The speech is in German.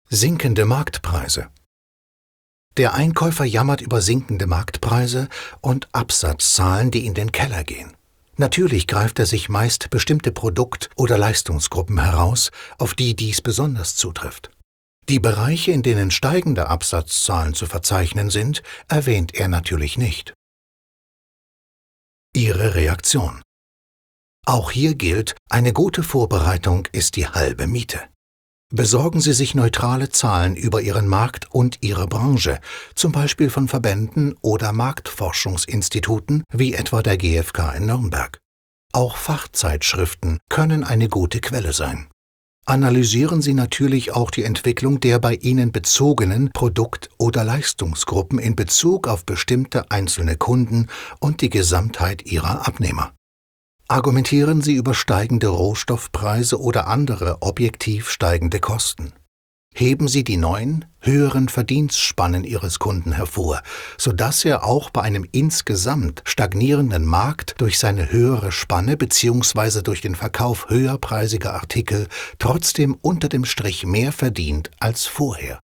Sinkende Marktpreise. Der Einkäufer jammert über sinkende Marktpreise und Absatzzahlen, die in den Keller gehen. Natürlich greift er sich meist bestimmte Produkt- oder Leistungsgruppen heraus, auf die dies besonders zutrifft. Die Bereiche, in denen steigende Absatzzahlen zu verzeichnen sind, erwähnt er natürlich nicht. Ihre Reaktion. Auch hier gilt, eine gute Vorbereitung ist die halbe Miete. Besorgen Sie sich neutrale Zahlen über Ihren Markt und Ihre Branche, zum Beispiel von Verbänden oder Marktforschungsinstituten wie etwa der GfK in Nürnberg. Auch Fachzeitschriften können eine gute Quelle sein. Analysieren Sie natürlich auch die Entwicklung der bei Ihnen bezogenen Produkt- oder Leistungsgruppen in Bezug auf bestimmte einzelne Kunden und die Gesamtheit Ihrer Abnehmer. Argumentieren Sie über steigende Rohstoffpreise oder andere objektiv steigende Kosten. Heben Sie die neuen, höheren Verdienstspannen Ihres Kunden hervor, sodass er auch bei einem insgesamt stagnierenden Markt durch seine höhere Spanne bzw. durch den Verkauf höherpreisiger Artikel trotzdem unter dem Strich mehr verdient als vorher.